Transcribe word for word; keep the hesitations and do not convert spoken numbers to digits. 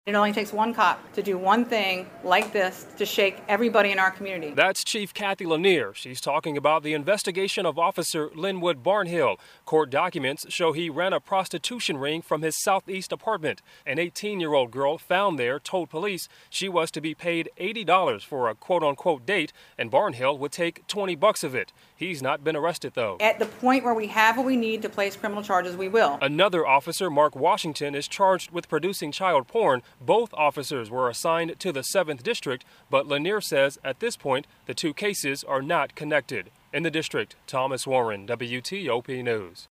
It only takes one cop to do one thing like this to shake everybody in our community. That's Chief Kathy Lanier. She's talking about the investigation of Officer Linwood Barnhill. Court documents show he ran a prostitution ring from his southeast apartment. An eighteen-year-old girl found there told police she was to be paid eighty dollars for a quote-unquote date, and Barnhill would take twenty bucks of it. He's not been arrested, though. At the point where we have what we need to place criminal charges, we will. Another officer, Mark Washington, is charged with producing child porn. Both officers were assigned to the seventh District, but Lanier says at this point the two cases are not connected. In the district, Thomas Warren, W T O P News.